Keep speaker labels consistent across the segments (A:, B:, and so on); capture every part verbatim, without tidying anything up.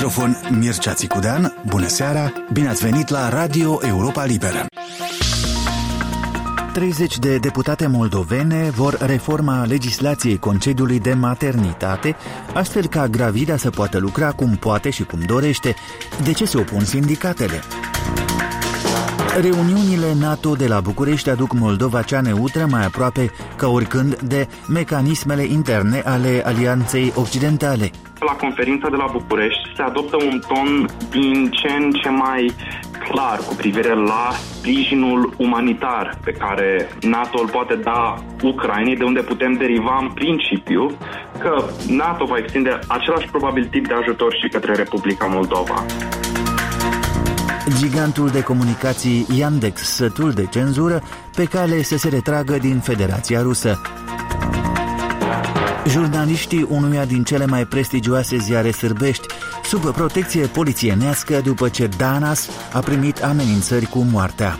A: microfon Mircea Țicudean. Bună seara, bine ați venit la Radio Europa Liberă. treizeci de deputate moldovene vor reforma legislației concediului de maternitate, astfel ca gravida să poată lucra cum poate și cum dorește. De ce se opun sindicatele? Reuniunile NATO de la București aduc Moldova cea neutră mai aproape ca oricând de mecanismele interne ale Alianței Occidentale.
B: La conferința de la București se adoptă un ton din ce în ce mai clar cu privire la sprijinul umanitar pe care NATO îl poate da Ucrainei, de unde putem deriva în principiu că NATO va extinde același probabil tip de ajutor și către Republica Moldova.
A: Gigantul de comunicații Yandex, sătul de cenzură, pe cale să se retragă din Federația Rusă. Jurnaliștii unuia din cele mai prestigioase ziare sârbești sub protecție polițienească după ce Danas a primit amenințări cu moartea.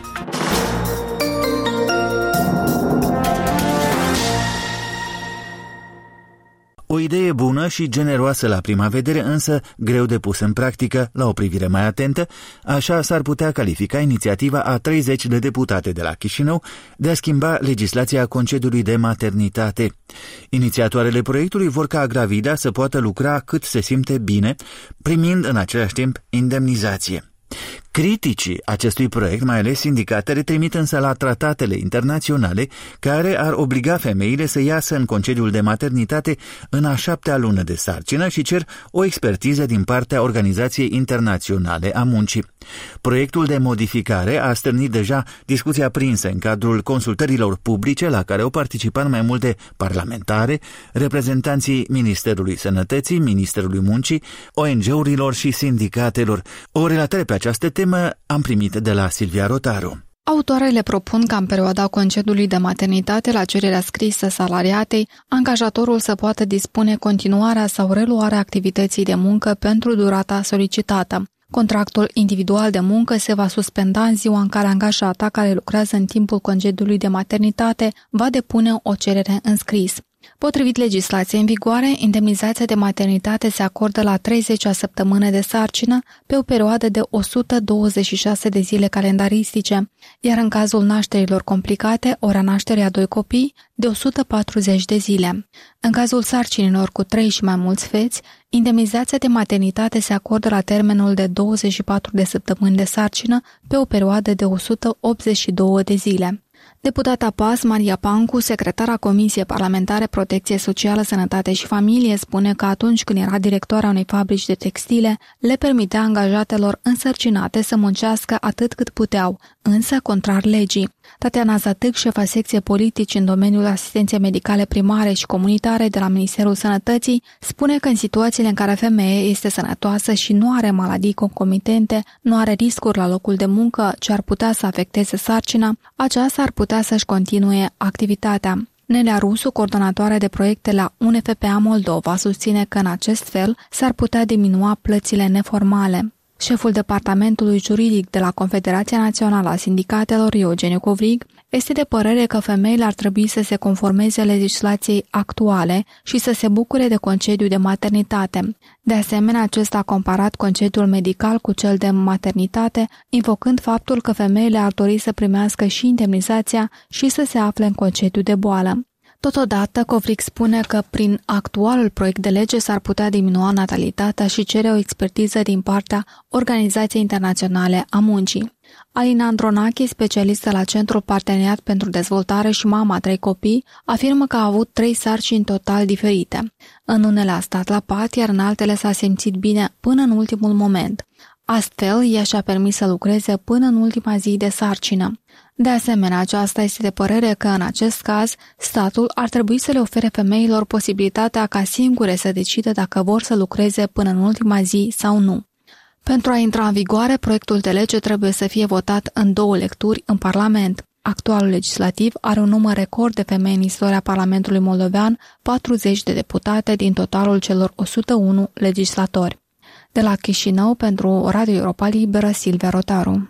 A: O idee bună și generoasă la prima vedere, însă greu de pus în practică la o privire mai atentă, așa s-ar putea califica inițiativa a treizeci de deputate de la Chișinău de a schimba legislația concediului de maternitate. Inițiatoarele proiectului vor ca gravida să poată lucra cât se simte bine, primind în același timp indemnizație. Criticii acestui proiect, mai ales sindicatele, trimit însă la tratatele internaționale care ar obliga femeile să iasă în concediul de maternitate în a șaptea lună de sarcină și cer o expertiză din partea Organizației Internaționale a Muncii. Proiectul de modificare a stârnit deja discuția prinsă în cadrul consultărilor publice la care au participat mai multe parlamentare, reprezentanții Ministerului Sănătății, Ministerului Muncii, O N G-urilor și sindicatelor. O relatare pe această temă am primit de la Silvia Rotaru.
C: Autoarele propun ca în perioada concediului de maternitate, la cererea scrisă salariatei, angajatorul să poată dispune continuarea sau reluarea activității de muncă pentru durata solicitată. Contractul individual de muncă se va suspenda în ziua în care angajata care lucrează în timpul concediului de maternitate va depune o cerere în scris. Potrivit legislației în vigoare, indemnizația de maternitate se acordă la treizecea săptămână de sarcină pe o perioadă de o sută douăzeci și șase de zile calendaristice, iar în cazul nașterilor complicate, ora nașterii a doi copii, de o sută patruzeci de zile. În cazul sarcinilor cu trei și mai mulți feți, indemnizația de maternitate se acordă la termenul de douăzeci și patru de săptămâni de sarcină pe o perioadă de o sută optzeci și două de zile. Deputata P A S, Maria Pancu, secretara Comisiei Parlamentare Protecție Socială, Sănătate și Familie, spune că atunci când era directoarea unei fabrici de textile, le permitea angajatelor însărcinate să muncească atât cât puteau, însă contrar legii. Tatiana Zatâc, șefa secției politici în domeniul asistenței medicale primare și comunitare de la Ministerul Sănătății, spune că în situațiile în care femeia este sănătoasă și nu are maladii concomitente, nu are riscuri la locul de muncă ce ar putea să afecteze sarcina, aceasta ar putea să-și continue activitatea. Nelea Rusu, coordonatoare de proiecte la U N F P A Moldova, susține că în acest fel s-ar putea diminua plățile neformale. Șeful departamentului juridic de la Confederația Națională a Sindicatelor, Eugeniu Covrig, este de părere că femeile ar trebui să se conformeze legislației actuale și să se bucure de concediu de maternitate. De asemenea, acesta a comparat concediul medical cu cel de maternitate, invocând faptul că femeile ar dori să primească și indemnizația și să se afle în concediu de boală. Totodată, Covrig spune că prin actualul proiect de lege s-ar putea diminua natalitatea și cere o expertiză din partea Organizației Internaționale a Muncii. Alina Andronache, specialistă la Centrul Parteneriat pentru Dezvoltare și mama a trei copii, afirmă că a avut trei sarcini total diferite. În unele a stat la pat, iar în altele s-a simțit bine până în ultimul moment. Astfel, ea și-a permis să lucreze până în ultima zi de sarcină. De asemenea, aceasta este de părere că, în acest caz, statul ar trebui să le ofere femeilor posibilitatea ca singure să decidă dacă vor să lucreze până în ultima zi sau nu. Pentru a intra în vigoare, proiectul de lege trebuie să fie votat în două lecturi în Parlament. Actualul legislativ are un număr record de femei în istoria Parlamentului moldovean, patruzeci de deputate din totalul celor o sută unu legislatori. De la Chișinău, pentru Radio Europa Liberă, Silvia Rotaru.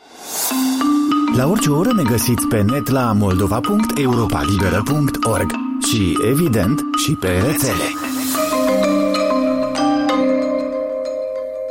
A: La orice oră ne găsiți pe net la moldova punct europa liberă punct org și, evident, și pe rețele.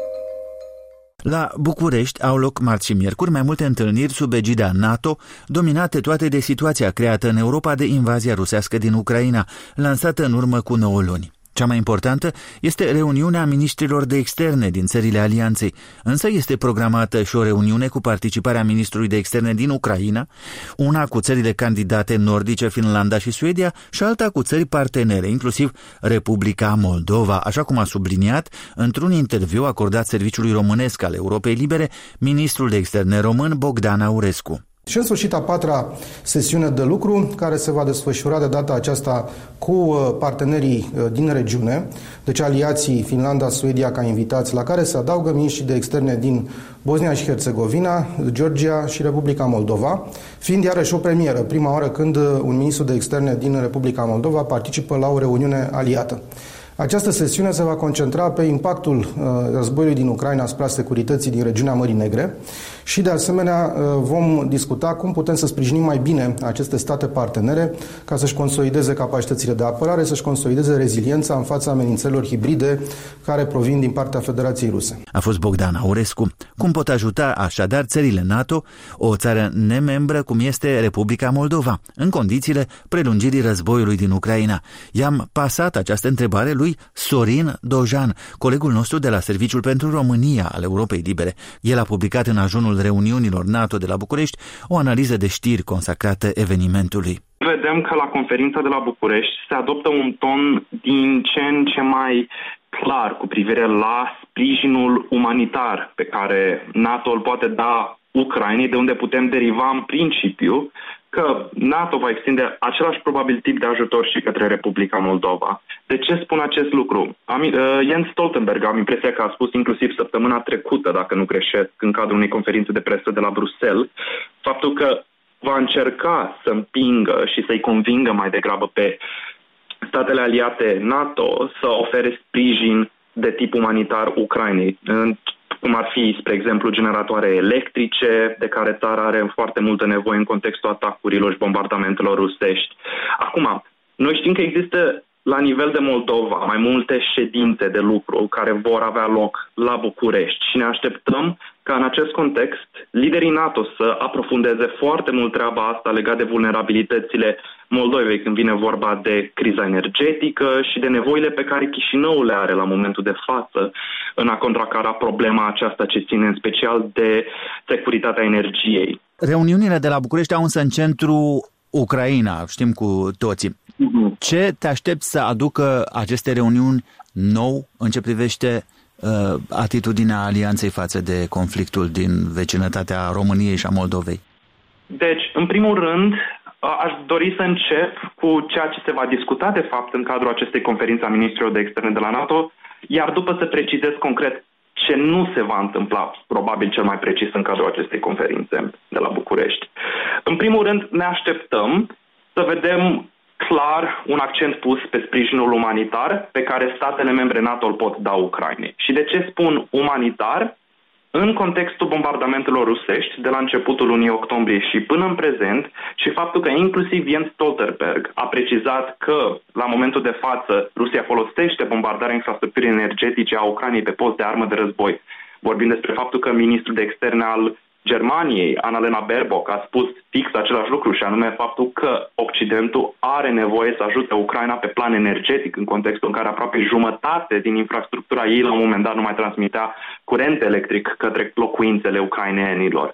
A: La București au loc marți și miercuri mai multe întâlniri sub egida NATO, dominate toate de situația creată în Europa de invazia rusească din Ucraina, lansată în urmă cu nouă luni. Cea mai importantă este reuniunea miniștrilor de externe din țările alianței, însă este programată și o reuniune cu participarea ministrului de externe din Ucraina, una cu țările candidate nordice, Finlanda și Suedia, și alta cu țări partenere, inclusiv Republica Moldova, așa cum a subliniat într-un interviu acordat Serviciului Românesc al Europei Libere ministrul de externe român Bogdan Aurescu.
D: Și în sfârșit a patra sesiune de lucru, care se va desfășura de data aceasta cu partenerii din regiune, deci aliații Finlanda, Suedia ca invitați, la care se adaugă miniștrii de externe din Bosnia și Herțegovina, Georgia și Republica Moldova, fiind iarăși o premieră, prima oară când un ministru de externe din Republica Moldova participă la o reuniune aliată. Această sesiune se va concentra pe impactul uh, războiului din Ucraina asupra securității din regiunea Mării Negre și, de asemenea, uh, vom discuta cum putem să sprijinim mai bine aceste state partenere ca să-și consolideze capacitățile de apărare, să-și consolideze reziliența în fața amenințărilor hibride care provin din partea Federației Ruse.
A: A fost Bogdan Aurescu. Cum pot ajuta așadar țările NATO, o țară nemembră cum este Republica Moldova, în condițiile prelungirii războiului din Ucraina? I-am pasat această întrebare lui Sorin Dojan, colegul nostru de la Serviciul pentru România al Europei Libere. El a publicat în ajunul reuniunilor NATO de la București o analiză de știri consacrată evenimentului.
B: Vedem că la conferința de la București se adoptă un ton din ce în ce mai clar cu privire la sprijinul umanitar pe care NATO îl poate da Ucrainei, de unde putem deriva în principiu că NATO va extinde același probabil tip de ajutor și către Republica Moldova. De ce spun acest lucru? Am, uh, Jens Stoltenberg, am impresia că a spus inclusiv săptămâna trecută, dacă nu greșesc, în cadrul unei conferințe de presă de la Bruxelles, faptul că va încerca să împingă și să-i convingă mai degrabă pe statele aliate NATO să ofere sprijin de tip umanitar Ucrainei, cum ar fi, spre exemplu, generatoare electrice, de care țara are foarte multă nevoie în contextul atacurilor și bombardamentelor rusești. Acum, noi știm că există la nivel de Moldova mai multe ședințe de lucru care vor avea loc la București și ne așteptăm ca în acest context liderii NATO să aprofundeze foarte mult treaba asta legat de vulnerabilitățile Moldovei când vine vorba de criza energetică și de nevoile pe care Chișinăul le are la momentul de față în a contracara problema aceasta ce ține în special de securitatea energiei.
A: Reuniunile de la București au însă în centru Ucraina, știm cu toții. Uh-huh. Ce te aștepți să aducă aceste reuniuni nou în ce privește uh, atitudinea alianței față de conflictul din vecinătatea României și a Moldovei?
B: Deci, în primul rând, aș dori să încep cu ceea ce se va discuta de fapt în cadrul acestei conferințe a ministrilor de externe de la NATO, iar după să precizez concret ce nu se va întâmpla, probabil cel mai precis în cadrul acestei conferințe de la București. În primul rând, ne așteptăm să vedem clar un accent pus pe sprijinul umanitar pe care statele membre NATO îl pot da Ucrainei. Și de ce spun umanitar? În contextul bombardamentelor rusești de la începutul lunii octombrie și până în prezent și faptul că inclusiv Jens Stoltenberg a precizat că la momentul de față Rusia folosește bombardarea infrastructurii energetice a Ucrainei pe post de armă de război. Vorbim despre faptul că ministrul de externe al Germaniei, Annalena Baerbock, a spus fix același lucru și anume faptul că Occidentul are nevoie să ajute Ucraina pe plan energetic în contextul în care aproape jumătate din infrastructura ei la un moment dat nu mai transmitea curent electric către locuințele ucrainenilor.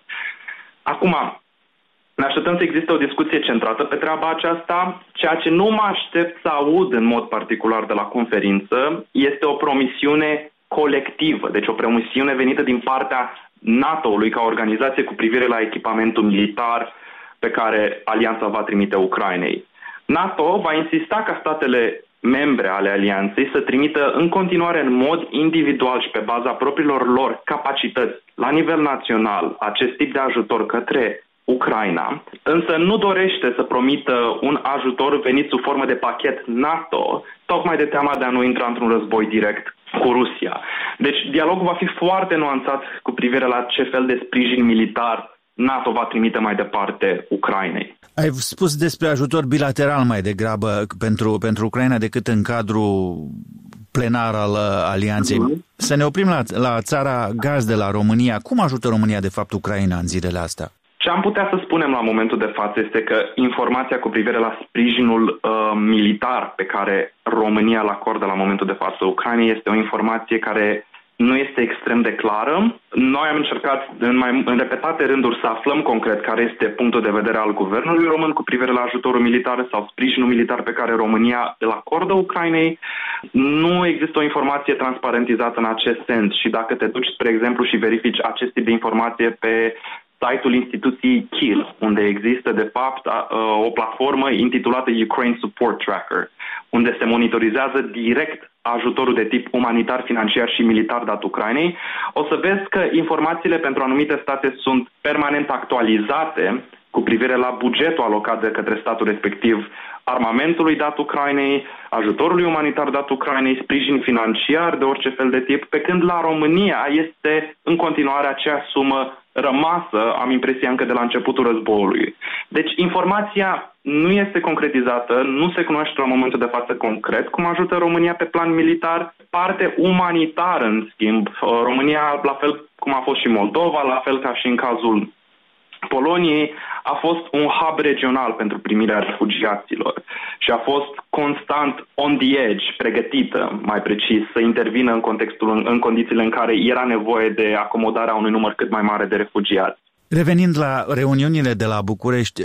B: Acum, ne așteptăm să existe o discuție centrată pe treaba aceasta. Ceea ce nu mă aștept să aud în mod particular de la conferință este o promisiune colectivă, deci o promisiune venită din partea NATO-ului ca organizație cu privire la echipamentul militar pe care alianța va trimite Ucrainei. NATO va insista ca statele membre ale alianței să trimită în continuare în mod individual și pe baza propriilor lor capacități la nivel național acest tip de ajutor către Ucraina, însă nu dorește să promită un ajutor venit sub formă de pachet NATO, tocmai de teama de a nu intra într-un război direct cu Rusia. Deci dialogul va fi foarte nuanțat cu privire la ce fel de sprijin militar NATO va trimite mai departe Ucrainei.
A: Ai spus despre ajutor bilateral mai degrabă pentru, pentru Ucraina decât în cadrul plenar al alianței. Mm-hmm. Să ne oprim la, la țara gazdă, la România. Cum ajută România, de fapt, Ucraina în zilele astea?
B: Ce am putea să spunem la momentul de față este că informația cu privire la sprijinul uh, militar pe care România îl acordă la momentul de față Ucrainei este o informație care nu este extrem de clară. Noi am încercat în, mai, în repetate rânduri să aflăm concret care este punctul de vedere al guvernului român cu privire la ajutorul militar sau sprijinul militar pe care România îl acordă Ucrainei. Nu există o informație transparentizată în acest sens și dacă te duci, spre exemplu, și verifici acest tip de informație pe site-ul instituției Kiel, unde există, de fapt, o platformă intitulată Ukraine Support Tracker, unde se monitorizează direct ajutorul de tip umanitar, financiar și militar dat Ucrainei, o să vezi că informațiile pentru anumite state sunt permanent actualizate cu privire la bugetul alocat de către statul respectiv, armamentului dat Ucrainei, ajutorului umanitar dat Ucrainei, sprijin financiar de orice fel de tip, pe când la România este în continuare aceea sumă rămasă, am impresia, încă de la începutul războiului. Deci informația nu este concretizată, nu se cunoaște la momentul de față concret cum ajută România pe plan militar. Parte umanitară, în schimb, România, la fel cum a fost și Moldova, la fel ca și în cazul Poloniei, a fost un hub regional pentru primirea refugiaților și a fost constant on the edge, pregătită, mai precis, să intervină în contextul, în condițiile în care era nevoie de acomodarea unui număr cât mai mare de refugiați.
A: Revenind la reuniunile de la București,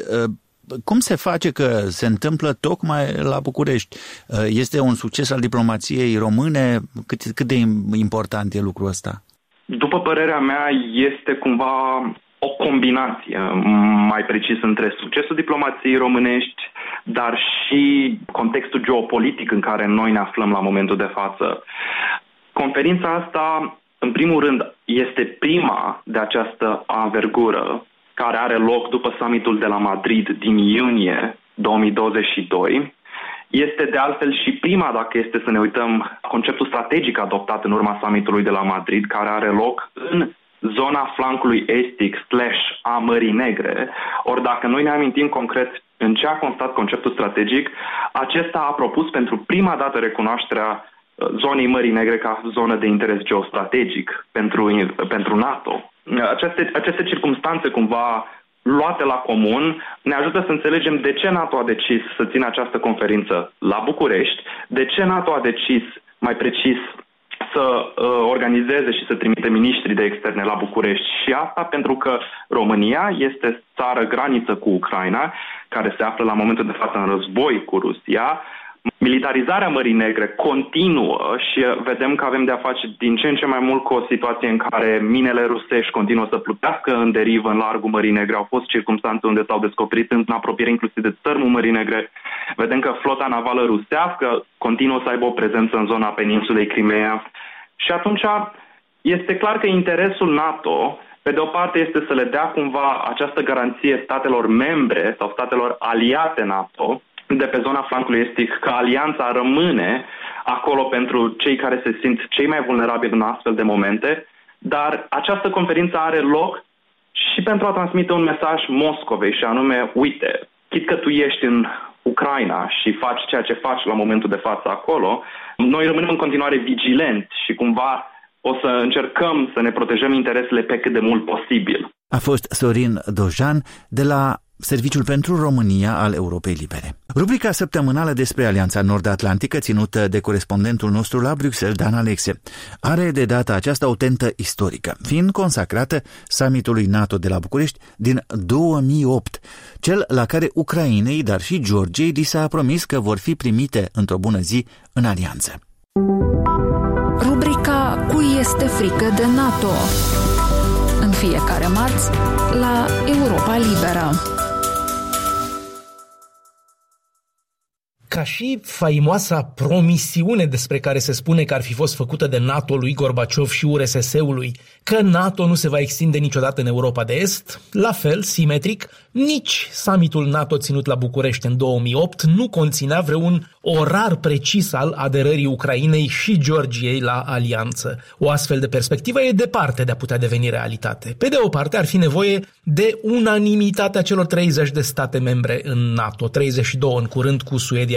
A: cum se face că se întâmplă tocmai la București? Este un succes al diplomației române? Cât, cât de important e lucrul ăsta?
B: După părerea mea, este cumva o combinație, mai precis, între succesul diplomației românești, dar și contextul geopolitic în care noi ne aflăm la momentul de față. Conferința asta, în primul rând, este prima de această anvergură care are loc după summitul de la Madrid din iunie două mii douăzeci și doi. Este de altfel și prima, dacă este să ne uităm, conceptul strategic adoptat în urma summitului de la Madrid, care are loc în zona flancului estic slash a Mării Negre. Ori dacă noi ne amintim concret în ce a constat conceptul strategic, acesta a propus pentru prima dată recunoașterea zonei Mării Negre ca zonă de interes geostrategic pentru, pentru NATO. Aceste, aceste circumstanțe cumva luate la comun ne ajută să înțelegem de ce NATO a decis să țină această conferință la București, de ce NATO a decis, mai precis, să uh, organizeze și să trimite miniștrii de externe la București. Și asta pentru că România este țară graniță cu Ucraina, care se află la momentul de față în război cu Rusia. Militarizarea Mării Negre continuă și vedem că avem de-a face din ce în ce mai mult cu o situație în care minele rusești continuă să plutească în derivă în largul Mării Negre. Au fost circumstanțe unde s-au descoperit în apropiere inclusiv de țărmul Mării Negre. Vedem că flota navală rusească continuă să aibă o prezență în zona peninsulei Crimea. Și atunci este clar că interesul NATO, pe de o parte, este să le dea cumva această garanție statelor membre sau statelor aliate NATO de pe zona flancului estic, că alianța rămâne acolo pentru cei care se simt cei mai vulnerabili în astfel de momente, dar această conferință are loc și pentru a transmite un mesaj Moscovei, și anume, uite, chit că tu ești în Ucraina și faci ceea ce faci la momentul de față acolo, noi rămânem în continuare vigilenți și cumva o să încercăm să ne protejăm interesele pe cât de mult posibil.
A: A fost Sorin Dojan de la Serviciul pentru România al Europei Libere. Rubrica săptămânală despre Alianța Nord-Atlantică, ținută de corespondentul nostru la Bruxelles, Dan Alexe, are de data aceasta o tentă istorică, fiind consacrată summitului NATO de la București din două mii opt, cel la care Ucrainei, dar și Georgiei, li s-a promis că vor fi primite într-o bună zi în alianță.
C: Rubrica Cui este frică de NATO? În fiecare marți la Europa Liberă.
E: Ca și faimoasa promisiune despre care se spune că ar fi fost făcută de NATO lui Gorbaciov și U R S S-ului, că NATO nu se va extinde niciodată în Europa de Est, la fel, simetric, nici summitul NATO ținut la București în două mii opt nu conținea vreun orar precis al aderării Ucrainei și Georgiei la alianță. O astfel de perspectivă e departe de a putea deveni realitate. Pe de o parte, ar fi nevoie de unanimitatea celor treizeci de state membre în NATO, treizeci și doi în curând cu Suedia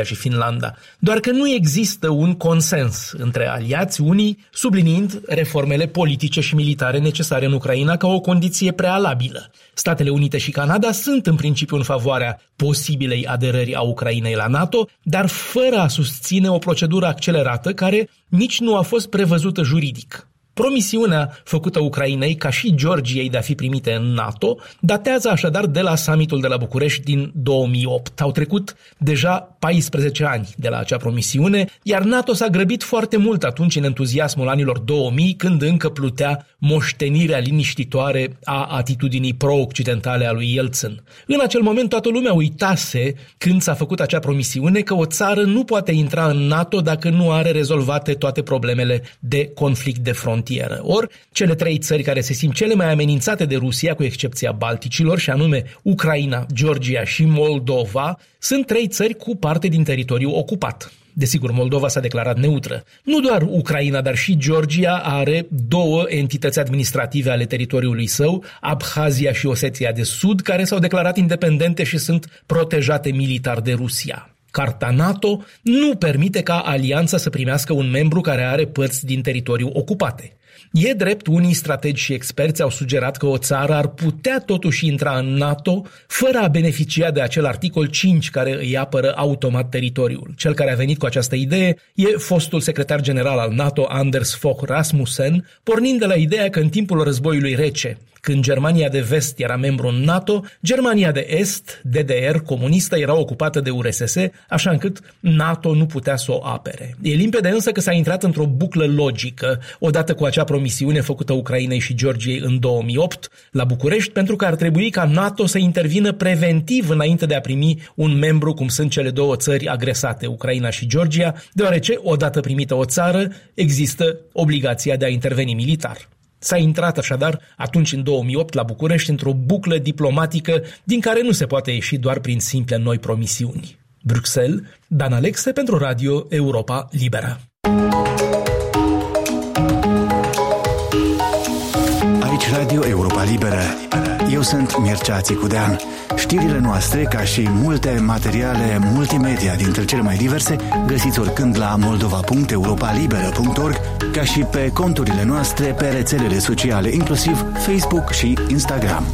E: Suedia și Finlanda, doar că nu există un consens între aliați, unii subliniind reformele politice și militare necesare în Ucraina ca o condiție prealabilă. Statele Unite și Canada sunt în principiu în favoarea posibilei aderări a Ucrainei la NATO, dar fără a susține o procedură accelerată care nici nu a fost prevăzută juridic. Promisiunea făcută Ucrainei, ca și Georgiei, de a fi primite în NATO, datează așadar de la summitul de la București din două mii opt. Au trecut deja paisprezece ani de la acea promisiune, iar NATO s-a grăbit foarte mult atunci în entuziasmul anilor două mii, când încă plutea moștenirea liniștitoare a atitudinii pro-occidentale a lui Yeltsin. În acel moment toată lumea uitase, când s-a făcut acea promisiune, că o țară nu poate intra în NATO dacă nu are rezolvate toate problemele de conflict de frontieră. Ori, cele trei țări care se simt cele mai amenințate de Rusia, cu excepția Balticilor, și anume Ucraina, Georgia și Moldova, sunt trei țări cu parte din teritoriu ocupat. Desigur, Moldova s-a declarat neutră. Nu doar Ucraina, dar și Georgia are două entități administrative ale teritoriului său, Abhazia și Osetia de Sud, care s-au declarat independente și sunt protejate militar de Rusia. Carta NATO nu permite ca alianța să primească un membru care are părți din teritoriu ocupate. E drept, unii strategi și experți au sugerat că o țară ar putea totuși intra în NATO fără a beneficia de acel articol cinci care îi apără automat teritoriul. Cel care a venit cu această idee e fostul secretar general al NATO, Anders Fogh Rasmussen, pornind de la ideea că în timpul războiului rece, când Germania de Vest era membru în NATO, Germania de Est, D D R comunistă, era ocupată de U R S S, așa încât NATO nu putea să o apere. E limpede însă că s-a intrat într-o buclă logică, odată cu acea promisiune făcută Ucrainei și Georgiei în două mii opt la București, pentru că ar trebui ca NATO să intervină preventiv înainte de a primi un membru cum sunt cele două țări agresate, Ucraina și Georgia, deoarece, odată primită o țară, există obligația de a interveni militar. S-a intrat așadar atunci în două mii opt la București într-o buclă diplomatică din care nu se poate ieși doar prin simple noi promisiuni. Bruxelles, Dan Alexe pentru Radio Europa Liberă.
A: Aici Radio Europa Liberă. Eu sunt Mircea Țicudean. Știrile noastre, ca și multe materiale multimedia dintre cele mai diverse, găsiți oricând la moldova punct europa liberă punct org, ca și pe conturile noastre pe rețelele sociale, inclusiv Facebook și Instagram.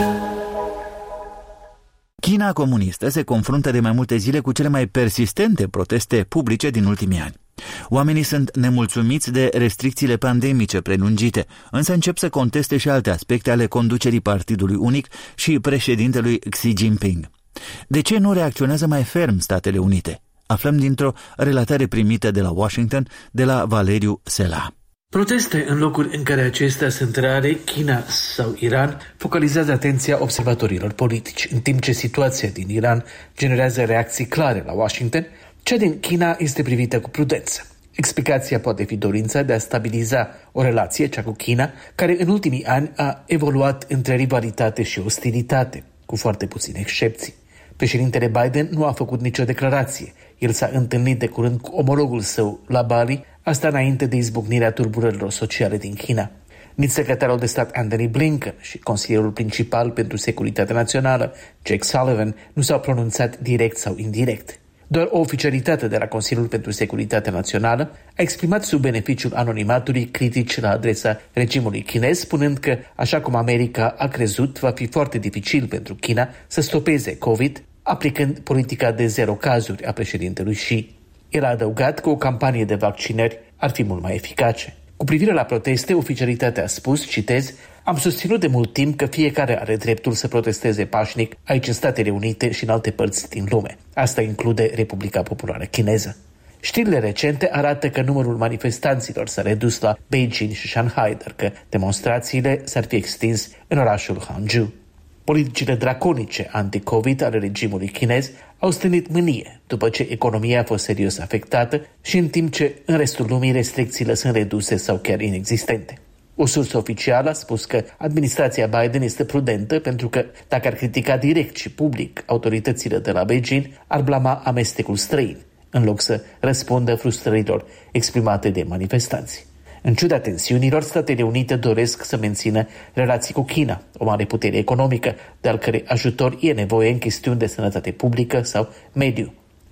A: China comunistă se confruntă de mai multe zile cu cele mai persistente proteste publice din ultimii ani. Oamenii sunt nemulțumiți de restricțiile pandemice prelungite, însă încep să conteste și alte aspecte ale conducerii Partidului Unic și președintelui Xi Jinping. De ce nu reacționează mai ferm Statele Unite? Aflăm dintr-o relatare primită de la Washington de la Valeriu Sela.
F: Proteste în locuri în care acestea sunt rare, China sau Iran, focalizează atenția observatorilor politici, în timp ce situația din Iran generează reacții clare la Washington. Cea din China este privită cu prudență. Explicația poate fi dorința de a stabiliza o relație, cea cu China, care în ultimii ani a evoluat între rivalitate și ostilitate, cu foarte puține excepții. Președintele Biden nu a făcut nicio declarație. El s-a întâlnit de curând cu omologul său la Bali, asta înainte de izbucnirea tulburărilor sociale din China. Nici secretarul de stat Antony Blinken și consilierul principal pentru securitatea națională, Jake Sullivan, nu s-au pronunțat direct sau indirect. Doar o oficialitate de la Consiliul pentru Securitatea Națională a exprimat sub beneficiul anonimatului critici la adresa regimului chinez, spunând că, așa cum America a crezut, va fi foarte dificil pentru China să stopeze COVID, aplicând politica de zero cazuri a președintelui Xi. El a adăugat că o campanie de vaccinări ar fi mult mai eficace. Cu privire la proteste, oficialitatea a spus, citez, am susținut de mult timp că fiecare are dreptul să protesteze pașnic aici în Statele Unite și în alte părți din lume. Asta include Republica Populară Chineză. Știrile recente arată că numărul manifestanților s-a redus la Beijing și Shanghai, dar că demonstrațiile s-ar fi extins în orașul Hangzhou. Politicile draconice anti-COVID ale regimului chinez au stârnit mânie după ce economia a fost serios afectată și în timp ce în restul lumii restricțiile sunt reduse sau chiar inexistente. O sursă oficială a spus că administrația Biden este prudentă pentru că dacă ar critica direct și public autoritățile de la Beijing, ar blama amestecul străin, în loc să răspundă frustrărilor exprimate de manifestanți. În ciuda tensiunilor, Statele Unite doresc să mențină relații cu China, o mare putere economică, de al cărei ajutor e nevoie în chestiuni de sănătate publică sau mediu.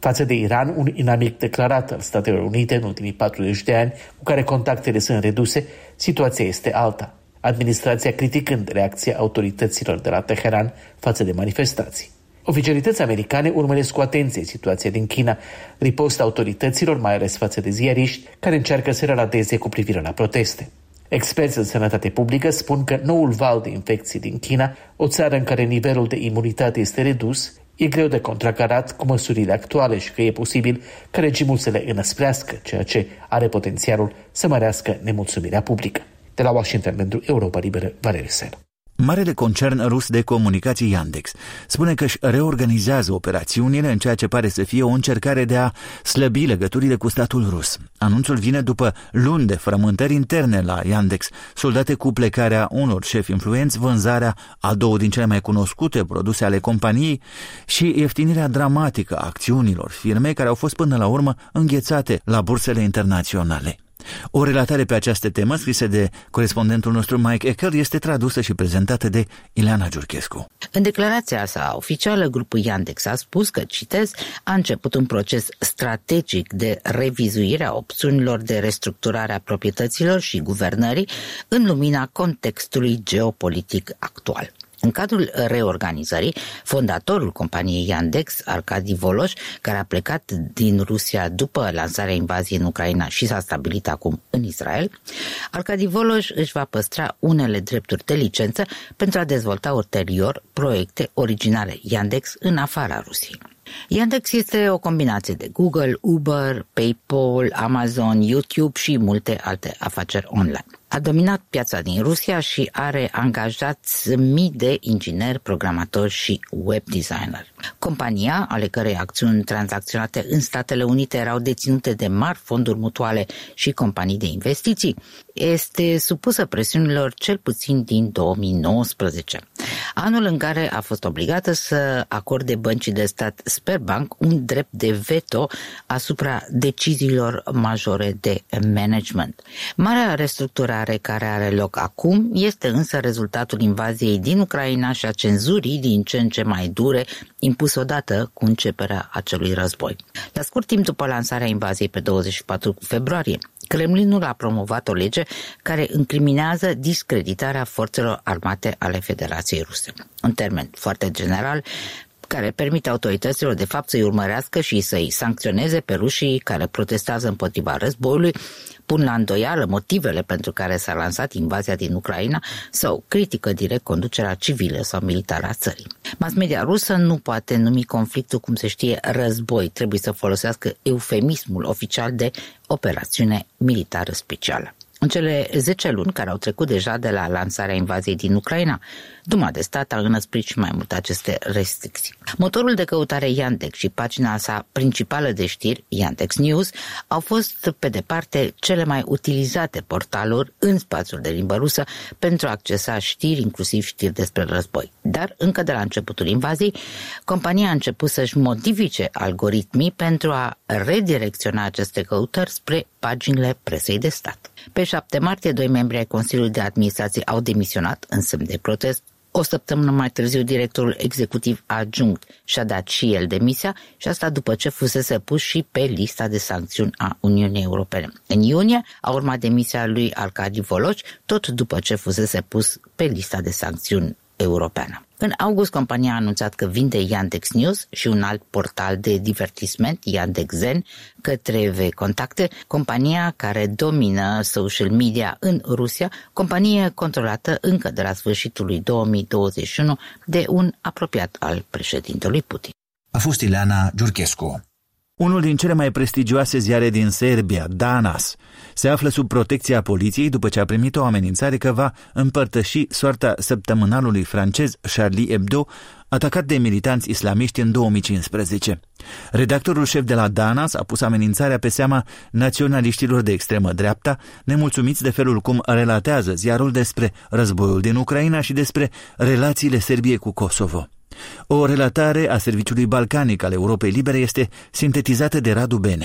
F: față de Iran, un inamic declarat al Statelor Unite în ultimii patruzeci de ani, cu care contactele sunt reduse, situația este alta. Administrația criticând reacția autorităților de la Teheran față de manifestații. Oficialități americane urmăresc cu atenție situația din China, riposta autorităților, mai ales față de ziariști, care încearcă să relateze cu privire la proteste. Experți în sănătate publică spun că noul val de infecții din China, o țară în care nivelul de imunitate este redus, e greu de contracarat cu măsurile actuale și că e posibil ca regimul să le înăsprească, ceea ce are potențialul să mărească nemulțumirea publică. De la Washington pentru Europa Liberă, Valeriu Sen.
A: Marele concern rus de comunicații Yandex spune că își reorganizează operațiunile în ceea ce pare să fie o încercare de a slăbi legăturile cu statul rus. Anunțul vine după luni de frământări interne la Yandex, soldate cu plecarea unor șefi influenți, vânzarea a două din cele mai cunoscute produse ale companiei și ieftinirea dramatică a acțiunilor firmei care au fost până la urmă înghețate la bursele internaționale. O relatare pe această temă, scrisă de corespondentul nostru Mike Eckel, este tradusă și prezentată de Ileana Giurchescu.
G: În declarația sa oficială, grupul Yandex a spus că, citez, a început un proces strategic de revizuire a opțiunilor de restructurare a proprietăților și guvernării în lumina contextului geopolitic actual. În cadrul reorganizării, fondatorul companiei Yandex, Arkady Volosh, care a plecat din Rusia după lansarea invaziei în Ucraina și s-a stabilit acum în Israel, Arkady Volosh își va păstra unele drepturi de licență pentru a dezvolta ulterior proiecte originale Yandex în afara Rusiei. Yandex este o combinație de Google, Uber, PayPal, Amazon, YouTube și multe alte afaceri online. A dominat piața din Rusia și are angajați mii de ingineri, programatori și web designer. Compania, ale cărei acțiuni tranzacționate în Statele Unite erau deținute de mari fonduri mutuale și companii de investiții, este supusă presiunilor cel puțin din două mii nouăsprezece, anul în care a fost obligată să acorde băncii de stat Sberbank un drept de veto asupra deciziilor majore de management. Marea restructurare care are loc acum este însă rezultatul invaziei din Ucraina și a cenzurii din ce în ce mai dure impus odată cu începerea acelui război. La scurt timp după lansarea invaziei pe douăzeci și patru februarie, Kremlinul a promovat o lege care incriminează discreditarea forțelor armate ale Federației Ruse. Un termen foarte general care permite autorităților de fapt să-i urmărească și să-i sancționeze pe rușii care protestează împotriva războiului, pun la îndoială motivele pentru care s-a lansat invazia din Ucraina sau critică direct conducerea civilă sau militară a țării. Mass media rusă nu poate numi conflictul, cum se știe, război. Trebuie să folosească eufemismul oficial de operațiune militară specială. În cele zece luni care au trecut deja de la lansarea invaziei din Ucraina, Duma de stat a înăsprit și mai mult aceste restricții. Motorul de căutare Yandex și pagina sa principală de știri, Yandex News, au fost pe departe cele mai utilizate portaluri în spațiul de limbă rusă pentru a accesa știri, inclusiv știri despre război. Dar încă de la începutul invaziei, compania a început să-și modifice algoritmii pentru a redirecționa aceste căutări spre paginile presei de stat. Pe șapte martie, doi membri ai Consiliului de Administrație au demisionat în semn de protest. O săptămână mai târziu, directorul executiv adjunct și-a dat și el demisia și asta după ce fusese pus și pe lista de sancțiuni a Uniunii Europene. În iunie a urmat demisia lui Arkady Volosh, tot după ce fusese pus pe lista de sancțiuni europeană. În august, compania a anunțat că vinde Yandex News și un alt portal de divertisment, Yandex Zen, către V-Contacte, compania care domină social media în Rusia, companie controlată încă de la sfârșitul lui două mii douăzeci și unu de un apropiat al președintelui Putin.
H: A fost Ileana Giurchescu.
A: Unul din cele mai prestigioase ziare din Serbia, Danas, se află sub protecția poliției după ce a primit o amenințare că va împărtăși soarta săptămânalului francez Charlie Hebdo, atacat de militanți islamiști în două mii cincisprezece. Redactorul șef de la Danas a pus amenințarea pe seama naționaliștilor de extremă dreapta, nemulțumiți de felul cum relatează ziarul despre războiul din Ucraina și despre relațiile Serbiei cu Kosovo. O relatare a Serviciului Balcanic al Europei Libere este sintetizată de Radu Benea.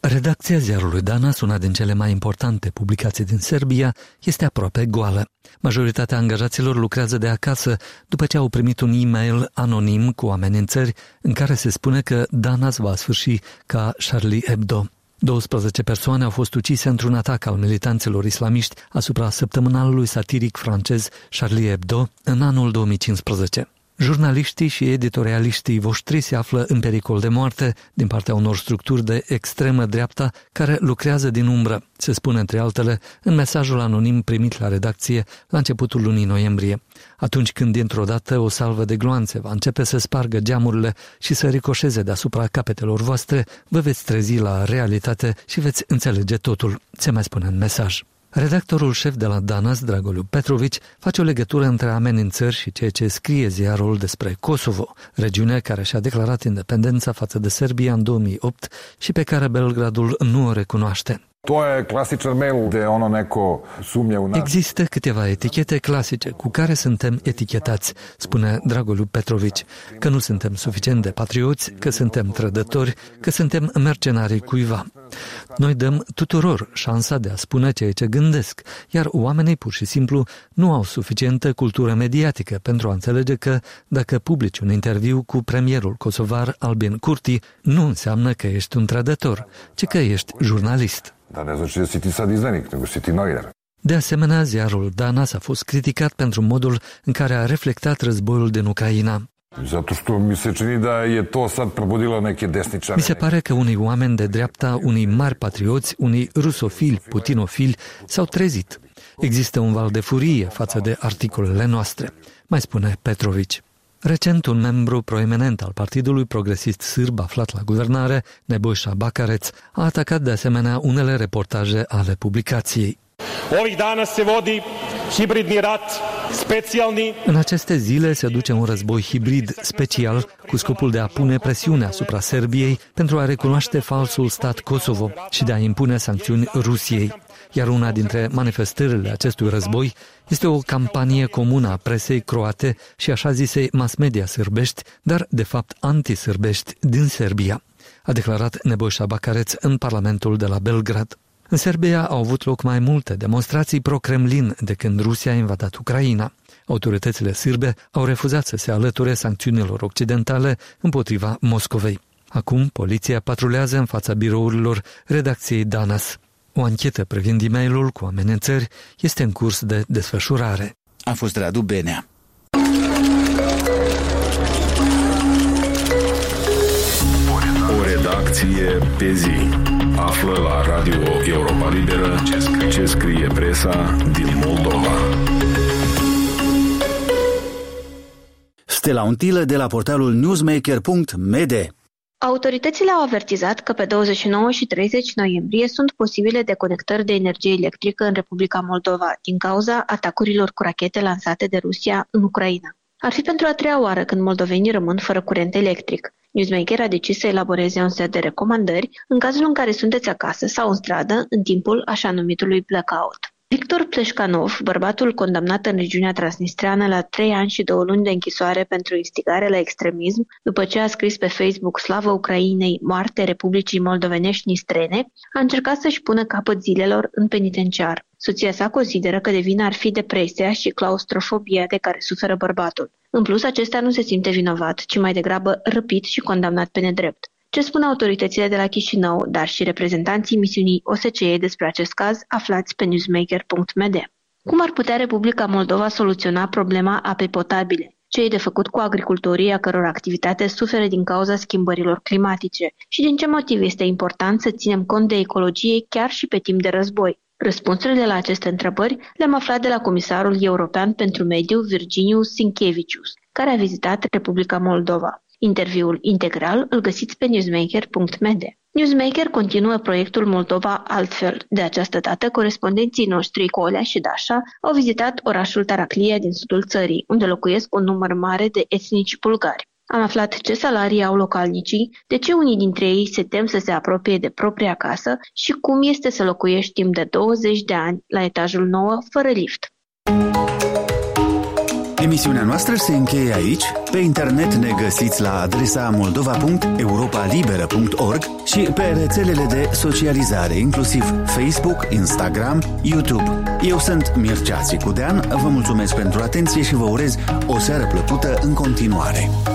I: Redacția ziarului Danas, una din cele mai importante publicații din Serbia, este aproape goală. Majoritatea angajaților lucrează de acasă după ce au primit un e-mail anonim cu amenințări în care se spune că Danas va sfârși ca Charlie Hebdo. douăsprezece persoane au fost ucise într-un atac al militanților islamiști asupra săptămânalului satiric francez Charlie Hebdo în anul două mii cincisprezece. Jurnaliștii și editorialiștii voștri se află în pericol de moarte din partea unor structuri de extremă dreapta care lucrează din umbră, se spune între altele în mesajul anonim primit la redacție la începutul lunii noiembrie. Atunci când dintr-o dată o salvă de gloanțe va începe să spargă geamurile și să ricoșeze deasupra capetelor voastre, vă veți trezi la realitate și veți înțelege totul, se mai spune în mesaj. Redactorul șef de la Danas, Dragoliu Petrovici, face o legătură între amenințări și ceea ce scrie ziarul despre Kosovo, regiune care și-a declarat independența față de Serbia în două mii opt și pe care Belgradul nu o recunoaște. Există câteva etichete clasice cu care suntem etichetați, spune Dragoliu Petrovici, că nu suntem suficient de patrioți, că suntem trădători, că suntem mercenarii cuiva. Noi dăm tuturor șansa de a spune ceea ce gândesc, iar oamenii pur și simplu nu au suficientă cultură mediatică pentru a înțelege că dacă publici un interviu cu premierul kosovar Albin Kurti, nu înseamnă că ești un trădător, ci că ești jurnalist. De asemenea, ziarul Danas a fost criticat pentru modul în care a reflectat războiul din Ucraina. Mi se pare că unii oameni de dreapta, unii mari patrioți, unii rusofili, putinofili s-au trezit. Există un val de furie față de articolele noastre, mai spune Petrovici. Recent, un membru proeminent al Partidului Progresist Sârb aflat la guvernare, Nebojša Bakarec, a atacat de asemenea unele reportaje ale publicației. În aceste zile se duce un război hibrid special cu scopul de a pune presiune asupra Serbiei pentru a recunoaște falsul stat Kosovo și de a impune sancțiuni Rusiei. Iar una dintre manifestările acestui război este o campanie comună a presei croate și așa zisei mass media sârbești, dar de fapt antisârbești din Serbia, a declarat Nebojša Bakarec în Parlamentul de la Belgrad. În Serbia au avut loc mai multe demonstrații pro-Kremlin de când Rusia a invadat Ucraina. Autoritățile sârbe au refuzat să se alăture sancțiunilor occidentale împotriva Moscovei. Acum, poliția patrulează în fața birourilor redacției Danas. O anchetă privind e-mailul cu amenințări este în curs de desfășurare.
H: A fost Radu Benea.
J: O redacție pe zi. Află la Radio Europa Liberă ce scrie presa din Moldova.
A: Stella Untilă de la portalul newsmaker punct m d.
K: Autoritățile au avertizat că pe douăzeci și nouă și treizeci noiembrie sunt posibile deconectări de energie electrică în Republica Moldova din cauza atacurilor cu rachete lansate de Rusia în Ucraina. Ar fi pentru a treia oară când moldovenii rămân fără curent electric. Newsmaker a decis să elaboreze un set de recomandări în cazul în care sunteți acasă sau în stradă în timpul așa numitului blackout. Victor Pleșcanov, bărbatul condamnat în regiunea transnistreană la trei ani și două luni de închisoare pentru instigare la extremism, după ce a scris pe Facebook Slavă Ucrainei, moarte Republicii Moldovenești Nistrene, a încercat să-și pună capăt zilelor în penitenciar. Soția sa consideră că de vină ar fi depresia și claustrofobia de care suferă bărbatul. În plus, acesta nu se simte vinovat, ci mai degrabă răpit și condamnat pe nedrept. Ce spun autoritățile de la Chișinău, dar și reprezentanții misiunii O S C E despre acest caz, aflați pe newsmaker punct m d. Cum ar putea Republica Moldova soluționa problema apei potabile? Ce e de făcut cu agricultorii a căror activitate suferă din cauza schimbărilor climatice? Și din ce motiv este important să ținem cont de ecologie chiar și pe timp de război? Răspunsurile la aceste întrebări le-am aflat de la Comisarul European pentru Mediu, Virginius Sinkevicius, care a vizitat Republica Moldova. Interviul integral îl găsiți pe newsmaker punct m d. Newsmaker continuă proiectul Moldova altfel. De această dată, corespondenții noștri Colea și Dașa au vizitat orașul Taraclia din sudul țării, unde locuiesc un număr mare de etnici bulgari. Am aflat ce salarii au localnicii, de ce unii dintre ei se tem să se apropie de propria casă și cum este să locuiești timp de douăzeci de ani la etajul nouă fără lift.
A: Emisiunea noastră se încheie aici. Pe internet ne găsiți la adresa moldova punct europa liberă punct org și pe rețelele de socializare, inclusiv Facebook, Instagram, YouTube. Eu sunt Mircea Țicudean, vă mulțumesc pentru atenție și vă urez o seară plăcută în continuare.